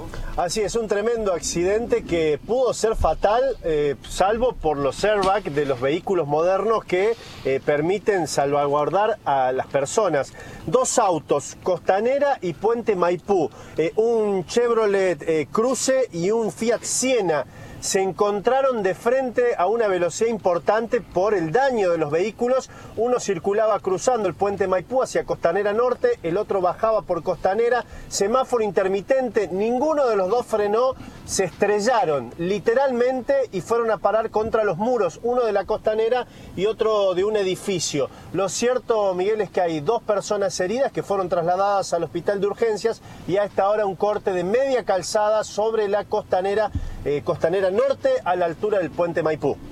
Así es, un tremendo accidente que pudo ser fatal, salvo por los airbags de los vehículos modernos que permiten salvaguardar a las personas. Dos autos, Costanera y Puente Maipú, un Chevrolet Cruze y un Fiat Siena, se encontraron de frente a una velocidad importante por el daño de los vehículos. Uno circulaba cruzando el puente Maipú hacia Costanera Norte, el otro bajaba por Costanera, semáforo intermitente, ninguno de los dos frenó, se estrellaron literalmente y fueron a parar contra los muros, uno de la Costanera y otro de un edificio. Lo cierto, Miguel, es que hay dos personas heridas que fueron trasladadas al hospital de urgencias y a esta hora un corte de media calzada sobre la Costanera Norte a la altura del puente Maipú.